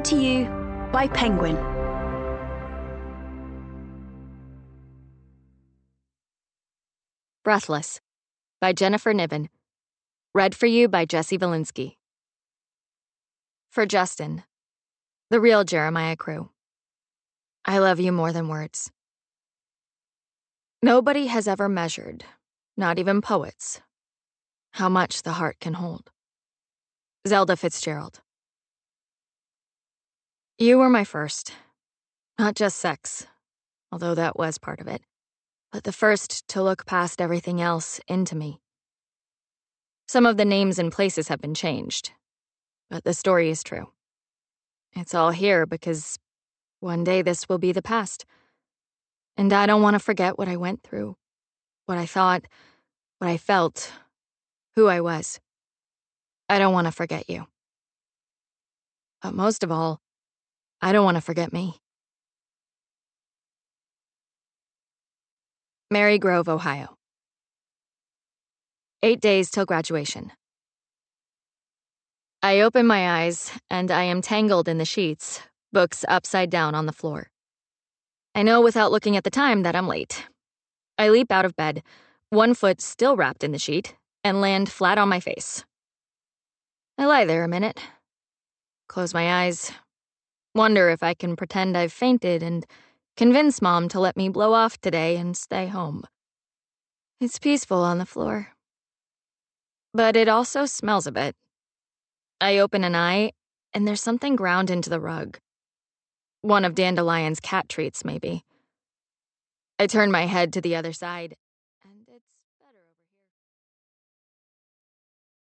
Brought to you by Penguin. Breathless by Jennifer Niven. Read for you by Jesse Valinsky. For Justin, the real Jeremiah Crew. I love you more than words. Nobody has ever measured, not even poets, how much the heart can hold. Zelda Fitzgerald. You were my first. Not just sex, although that was part of it, but the first to look past everything else into me. Some of the names and places have been changed, but the story is true. It's all here because one day this will be the past. And I don't want to forget what I went through, what I thought, what I felt, who I was. I don't want to forget you. But most of all, I don't want to forget me. Mary Grove, Ohio. 8 days till graduation. I open my eyes, and I am tangled in the sheets, books upside down on the floor. I know without looking at the time that I'm late. I leap out of bed, one foot still wrapped in the sheet, and land flat on my face. I lie there a minute, close my eyes, wonder if I can pretend I've fainted and convince Mom to let me blow off today and stay home. It's peaceful on the floor. But it also smells a bit. I open an eye, and there's something ground into the rug. One of Dandelion's cat treats, maybe. I turn my head to the other side,